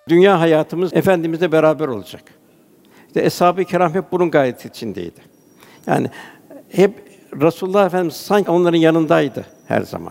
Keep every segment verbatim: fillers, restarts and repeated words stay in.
Dünya hayatımız Efendimizle beraber olacak. İşte Eshab-ı Kiram hep bunun gayesi içindeydi. Yani hep Resulullah Efendimiz sanki onların yanındaydı her zaman.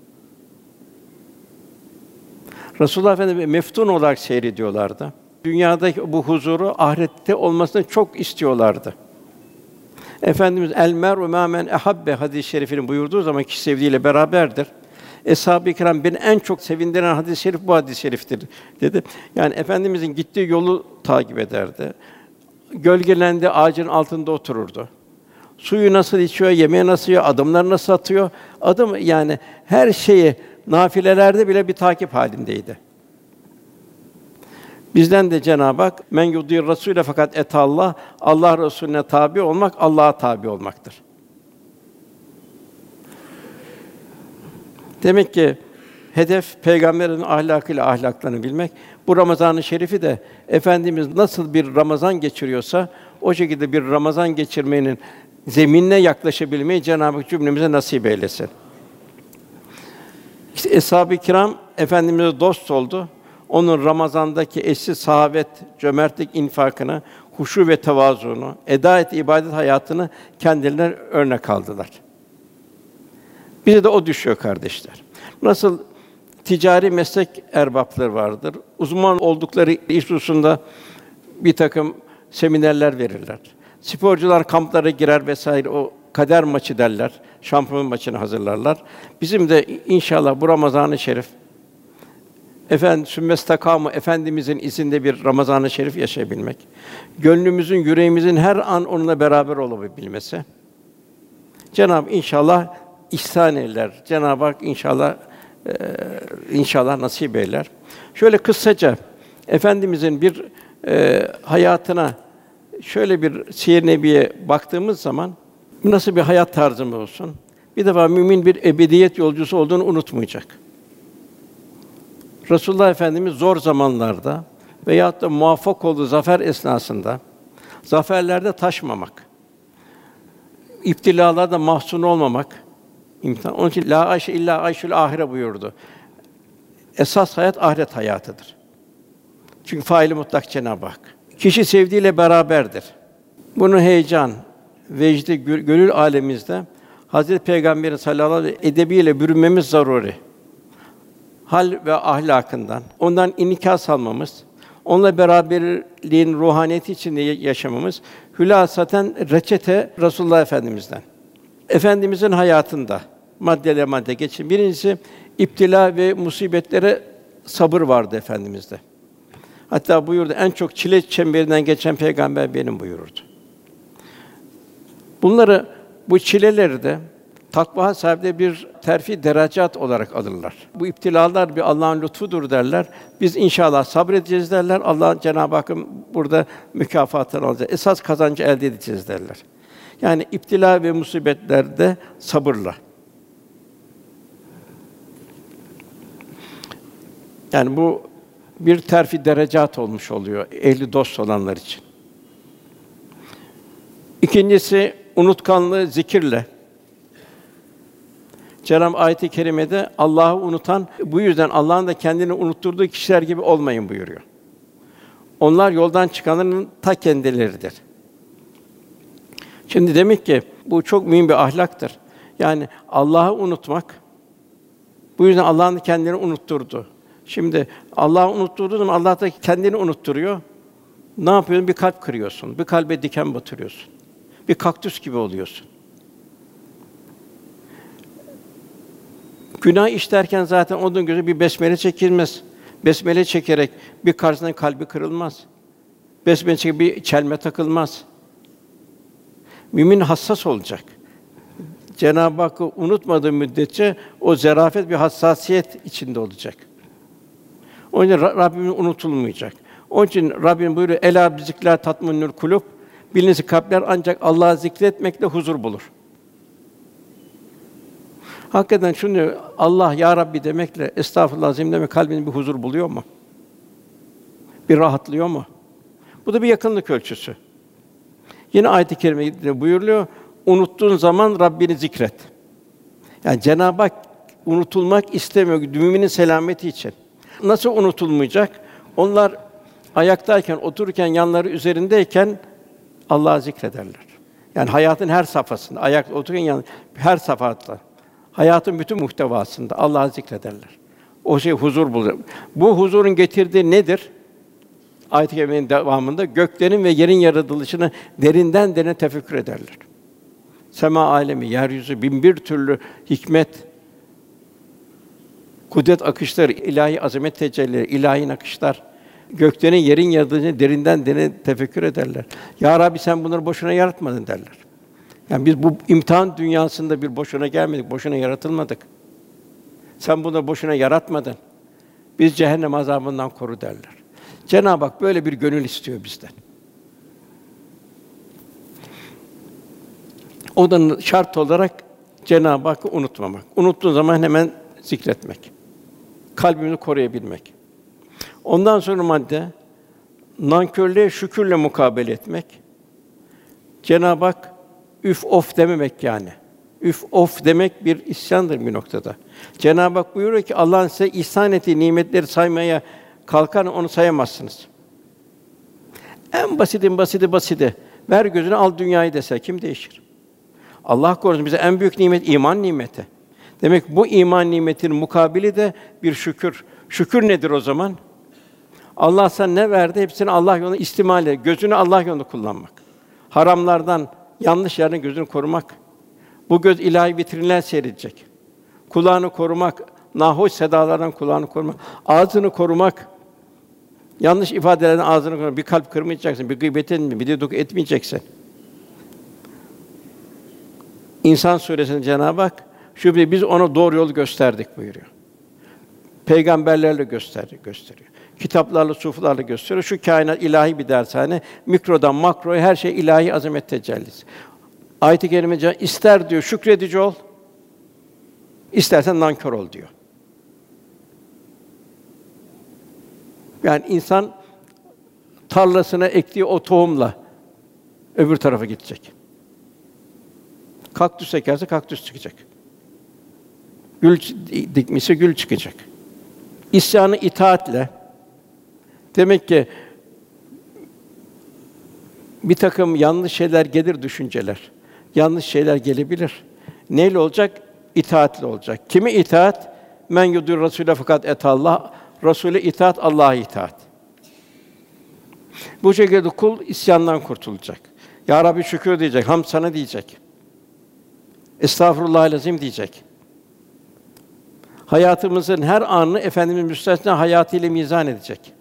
Resulullah Efendimiz meftun olarak seyrediyorlardı. Dünyadaki bu huzuru ahirette olmasını çok istiyorlardı. Efendimiz el mer'u mâ men ehabbe hadis-i şerifinin buyurduğu zaman kişi sevdiğiyle beraberdir. Eshab-ı Kiram beni en çok sevindiren hadis-i şerif bu hadis-i şeriftir dedi. Yani Efendimizin gittiği yolu takip ederdi. Gölgelendi, ağacın altında otururdu. Suyu nasıl içiyor, yemeği nasıl yiyor, adımları nasıl atıyor? Adım yani her şeyi nafilelerde bile bir takip halindeydi. Bizden de Cenab-ı Hak men yudir Rasûle fakat etallah Allah Resulüne tabi olmak Allah'a tabi olmaktır. Demek ki hedef peygamberin ahlakıyla ahlaklarını bilmek. Bu Ramazan-ı Şerif'i de Efendimiz nasıl bir Ramazan geçiriyorsa o şekilde bir Ramazan geçirmenin zeminine yaklaşabilmeyi Cenab-ı Hak cümlemize nasip eylesin. İşte Eshab-ı Kiram Efendimiz'e dost oldu. Onun Ramazan'daki eşsiz sahabet, cömertlik, infakını, huşu ve tevazuunu, eda et ibadet hayatını kendilerine örnek aldılar. Bize de o düşüyor kardeşler. Nasıl ticari meslek erbapları vardır. Uzman oldukları iş hususunda bir takım seminerler verirler. Sporcular kamplara girer vesaire o kader maçı derler. Şampiyon maçını hazırlarlar. Bizim de inşallah bu Ramazan-ı Şerif efendim sümmestakamu Efendimizin izinde bir Ramazan-ı Şerif yaşayabilmek. Gönlümüzün, yüreğimizin her an onunla beraber olabilmesi. Cenab-ı inşallah ihsan eyler. Cenab-ı Hak inşallah e, inşallah nasip eyler. Şöyle kısaca Efendimizin bir e, hayatına şöyle bir siyer-i nebiye baktığımız zaman nasıl bir hayat tarzımız olsun? Bir defa mümin bir ebediyet yolcusu olduğunu unutmayacak. Resulullah Efendimiz zor zamanlarda veyahut da muvaffak olduğu zafer esnasında zaferlerde taşmamak, iptilalarda mahzun olmamak imtihan. Onun için la ayşe illa ayşül ahire buyurdu. Esas hayat ahiret hayatıdır. Çünkü faili mutlak Cenab-ı Hak. Kişi sevdiğiyle beraberdir. Bunun heyecan, vecdi, gönül âlemimizde Hazreti Peygamber'in sallallahu aleyhi ve sellem edebiyle bürünmemiz zaruri. Hal ve ahlakından, ondan inikas almamız, onunla beraberliğin ruhaniyeti içinde yaşamamız, hülasaten reçete Resulullah Efendimiz'den. Efendimizin hayatında maddeyle madde geçin. Birincisi iptila ve musibetlere sabır vardı Efendimiz'de. Hatta buyurdu en çok çile çemberinden geçen peygamber benim buyururdu. Bunları bu çileleri de takva sahipleri bir terfi derecat olarak alırlar. Bu iptilalar bir Allah'ın lütfudur derler. Biz inşallah sabredeceğiz derler. Allah Cenab-ı Hakk'ın burada mükafatını alacağız. Esas kazancı elde edeceğiz derler. Yani iptila ve musibetlerde sabırla. Yani bu bir terfi derecat olmuş oluyor ehli dost olanlar için. İkincisi unutkanlığı zikirle. Cenab-ı ayet-i kerimede Allah'ı unutan, bu yüzden Allah'ın da kendini unutturduğu kişiler gibi olmayın buyuruyor. Onlar yoldan çıkanların ta kendileridir. Şimdi demek ki bu çok mühim bir ahlaktır. Yani Allah'ı unutmak, bu yüzden Allah'ın kendini unutturdu. Şimdi Allah'ı unutturduğun zaman Allah da kendini unutturuyor. Ne yapıyorsun? Bir kalp kırıyorsun, bir kalbe diken batırıyorsun, bir kaktüs gibi oluyorsun. Günah işlerken zaten onun gözü bir besmele çekilmez. Besmele çekerek bir karşısından kalbi kırılmaz. Besmele çekerek bir çelme takılmaz. Mümin hassas olacak. Cenab-ı Hakk'ı unutmadığı müddetçe o zarafet bir hassasiyet içinde olacak. Onun için Rabbimiz unutulmayacak. Onun için Rabbim buyuruyor: "Elâ bizikrillâh tatmainnul kulûb." Biliniz kalpler ancak Allah'ı zikretmekle huzur bulur. Hakikaten şunu Allah ya Rabbi demekle estağfurullah azim demek kalbinin bir huzur buluyor mu? Bir rahatlıyor mu? Bu da bir yakınlık ölçüsü. Yine ayet-i kerimede buyuruluyor: "Unuttuğun zaman Rabbini zikret." Yani Cenab-ı Hak unutulmak istemiyor müminin selameti için. Nasıl unutulmayacak? Onlar ayaktayken, otururken, yanları üzerindeyken Allah'ı zikrederler. Yani hayatın her safhasında, ayakta otururken yan, her safhada, hayatın bütün muhtevasında Allah'ı zikrederler. O şey huzur bulur. Bu huzurun getirdiği nedir? Ayet-i kerimenin devamında göklerin ve yerin yaratılışını derinden derine tefekkür ederler. Sema alemi, yeryüzü, bin bir türlü hikmet, kudret akışları, ilahi azamet tecellileri, ilahi nakışlar, göklerin yerin yaratılışını derinden derine tefekkür ederler. Ya Rabbi sen bunları boşuna yaratmadın derler. Yani biz bu imtihan dünyasında bir boşuna gelmedik, boşuna yaratılmadık. Sen bunları boşuna yaratmadın. Biz cehennem azabından koru derler. Cenab-ı Hak böyle bir gönül istiyor bizden. O da şart olarak Cenab-ı Hakk'ı unutmamak. Unuttuğun zaman hemen zikretmek. Kalbimizi koruyabilmek. Ondan sonra madde nankörlüğe şükürle mukabele etmek. Cenab-ı Hak üf of dememek yani. Üf of demek bir isyandır bir noktada. Cenab-ı Hak buyuruyor ki Allah'ın size ihsan ettiği nimetleri saymaya kalkar onu sayamazsınız. En basitin basiti basiti. Ver gözünü al dünyayı dese kim değişir? Allah korusun bize en büyük nimet iman nimeti. Demek bu iman nimetinin mukabili de bir şükür. Şükür nedir o zaman? Allah sana ne verdi? Hepsini Allah yolunda istimal et. Gözünü Allah yolunda kullanmak. Haramlardan, yanlış yerden gözünü korumak. Bu göz ilahi vitrinler seyredecek. Kulağını korumak, nahoş sedalardan kulağını korumak, ağzını korumak. Yanlış ifadelerden ağzını korumak. Bir kalp kırmayacaksın, bir gıybet etmeyeceksin, bir dedikodu etmeyeceksin. İnsan Sûresinde Cenab-ı Hak şüphesiz biz ona doğru yolu gösterdik buyuruyor. Peygamberlerle gösterdi, gösteriyor. Kitaplarla, suflarla gösteriyor. Şu kainat ilahi bir dershane. Mikrodan makroya her şey ilahi azamet tecellisi. Ayet-i kerimede ister diyor şükredici ol, istersen nankör ol diyor. Yani insan tarlasına ektiği o tohumla öbür tarafa gidecek. Kaktüs ekerse kaktüs çıkacak. Gül dikmişse gül çıkacak. İsyanı itaatle. Demek ki bir takım yanlış şeyler gelir, düşünceler. Yanlış şeyler gelebilir. Neyle olacak? İtaatle olacak. Kimi itaat? Men yudur Rasûle fakat etallah. Rasûle itaat, Allah'a itaat. Bu şekilde kul isyandan kurtulacak. Ya Rabbi şükür diyecek, hamd sana diyecek. Estağfurullahal azim diyecek. Hayatımızın her anını Efendimiz müstesna hayatıyla mizan edecek.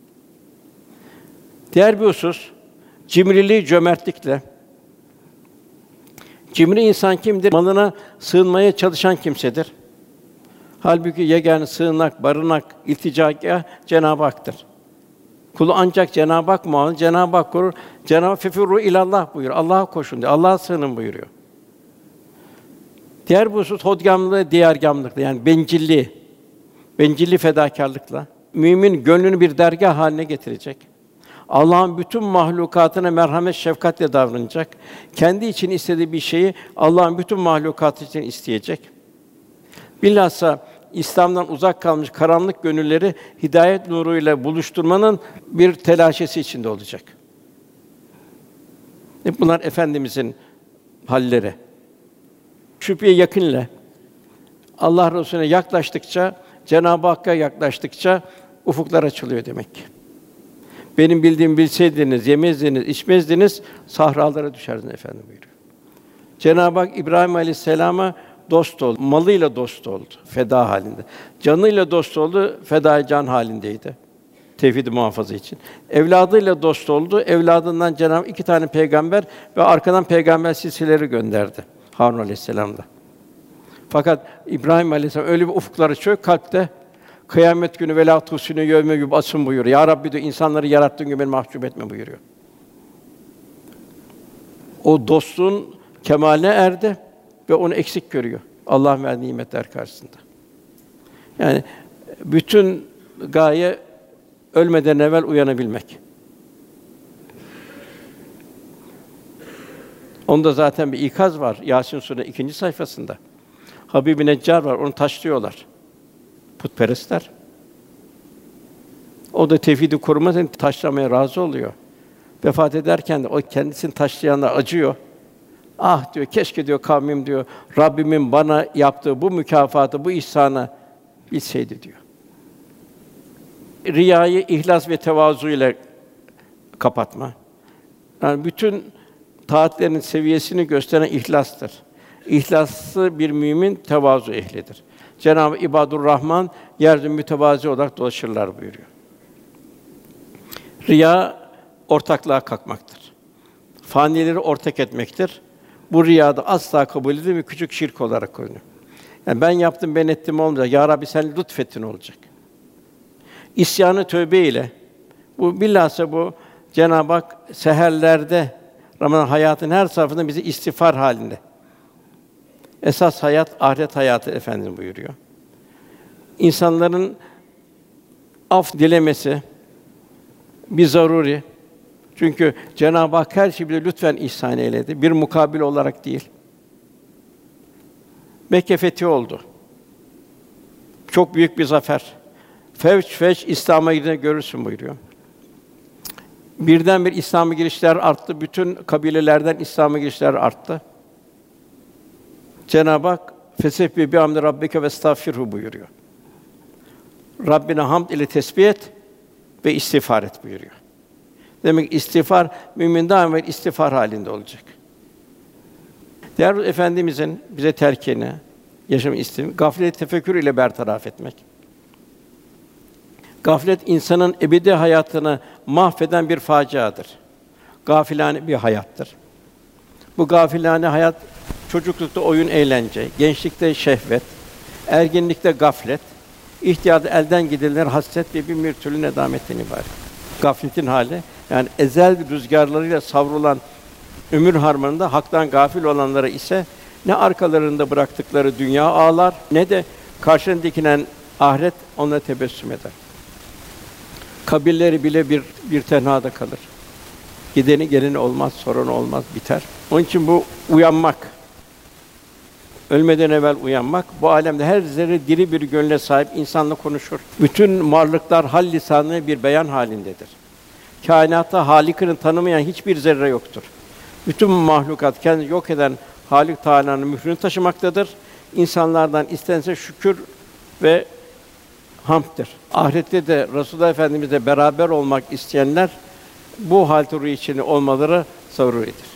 Diğer bir husus, cimriliği cömertlikle. Cimri insan kimdir? Malına sığınmaya çalışan kimsedir. Halbuki yegâne sığınak, barınak, ilticâgâh Cenab-ı Hak'tır. Kulu ancak Cenab-ı Hak muhafaza, Cenab-ı Hak korur. Cenab-ı Hak fefirru ilallah buyuruyor. Allah'a koşun diyor. Allah'a sığının buyuruyor. Diğer bir husus hodgamlığı, diğergamlıkla yani bencilliği, bencilli fedakârlıkla mümin gönlünü bir dergâh haline getirecek. Allah'ın bütün mahlukatına merhamet, şefkatle davranacak. Kendi için istediği bir şeyi Allah'ın bütün mahlukatı için isteyecek. Bilhassa İslam'dan uzak kalmış karanlık gönülleri hidayet nuruyla buluşturmanın bir telaşesi içinde olacak. Hep bunlar Efendimizin halleri. Şüpheye yakınla Allah Resulüne yaklaştıkça, Cenab-ı Hakk'a yaklaştıkça ufuklar açılıyor demek ki. Benim bildiğimi bilseydiniz, yemezdiniz, içmezdiniz, sahralara düşerdiniz efendim buyuruyor. Cenab-ı Hak İbrahim Aleyhisselam'a dost oldu, malıyla dost oldu, feda halinde. Canıyla dost oldu, feda can halindeydi. Tevhid-i muhafaza için. Evladıyla dost oldu, evladından Cenab-ı Hak iki tane peygamber ve arkadan peygamber silsileleri gönderdi. Harun Aleyhisselam'da. Fakat İbrahim Aleyhisselam öyle bir ufukları açıyor kalpte. Kıyamet günü velâ tusînû yevme yub'asûn buyuruyor. Ya Rabbi diyor, insanları yarattığın gibi beni mahcup etme buyuruyor. O dostluğun kemaline erdi ve onu eksik görüyor Allah'ın verdiği nimetler karşısında. Yani bütün gaye ölmeden evvel uyanabilmek. Onda zaten bir ikaz var. Yâsin Sûre ikinci sayfasında. Habib-i Neccar var, onu taşlıyorlar. Putperestler. O da tevhid-i korumaz için taşlamaya razı oluyor. Vefat ederken de o kendisini taşlayanlar acıyor. Ah diyor, keşke diyor kavmim diyor, Rabbimin bana yaptığı bu mükafatı, bu ihsanı bilseydi diyor. Riyayı ihlas ve tevazu ile kapatma. Yani bütün taatlerin seviyesini gösteren ihlastır. İhlaslı bir mümin tevazu ehlidir. Cenab-ı İbadur Rahman yerde mütevazi olarak dolaşırlar buyuruyor. Riya ortaklığa kalkmaktır. Fanileri ortak etmektir. Bu riyada asla kabul edilir ve küçük şirk olarak koyulur. Yani ben yaptım, ben ettim olmayacak. Ya Rabbi sen lütfettin olacak. İsyanı tövbe ile, bu bilhassa bu Cenab-ı Hak seherlerde Ramazan hayatın her safhasında bizi istiğfar halinde. Esas hayat ahiret hayatı Efendimiz buyuruyor. İnsanların af dilemesi bir zaruri. Çünkü Cenab-ı Hak her şeyi bize lütfen ihsan eyledi. Bir mukabil olarak değil. Mekke fethi oldu. Çok büyük bir zafer. Fevç feç İslam'a girdiğini görürsün buyuruyor. Birdenbire İslam'a girişler arttı. Bütün kabilelerden İslam'a girişler arttı. Cenab-ı Hak "Fesebbi bihamdi rabbike vestağfirhu" buyuruyor. Rabbine hamd ile tesbih et ve istiğfar et buyuruyor. Demek istiğfar mümin daima istiğfar halinde olacak. Değerli Efendimizin bize terkini, yaşam istemi, gaflet tefekkür ile bertaraf etmek. Gaflet insanın ebedi hayatını mahveden bir faciadır. Gafilane bir hayattır. Bu gafilane hayat çocuklukta oyun eğlence, gençlikte şehvet, ergenlikte gaflet, ihtiyarda elden gidilen hasret ve bir türlü nedametten ibaret. Gafletin hali, yani ezel rüzgârlarıyla savrulan ömür harmanında haktan gafil olanlara ise ne arkalarında bıraktıkları dünya ağlar, ne de karşılarına dikilen ahiret onlara tebessüm eder. Kabirleri bile bir bir tenhada kalır. Gideni geleni olmaz, soran olmaz, biter. Onun için bu uyanmak, ölmeden evvel uyanmak, bu âlemde her zerre diri bir gönle sahip insanla konuşur. Bütün varlıklar hal lisanı bir beyan halindedir. Kainatta Halik'ini tanımayan hiçbir zerre yoktur. Bütün mahlukat kendini yok eden Halik Teâlâ'nın mührünü taşımaktadır. İnsanlardan istense şükür ve hamd'dir. Ahirette de Resulullah Efendimizle beraber olmak isteyenler bu hal-i içinde olmaları zaruridir.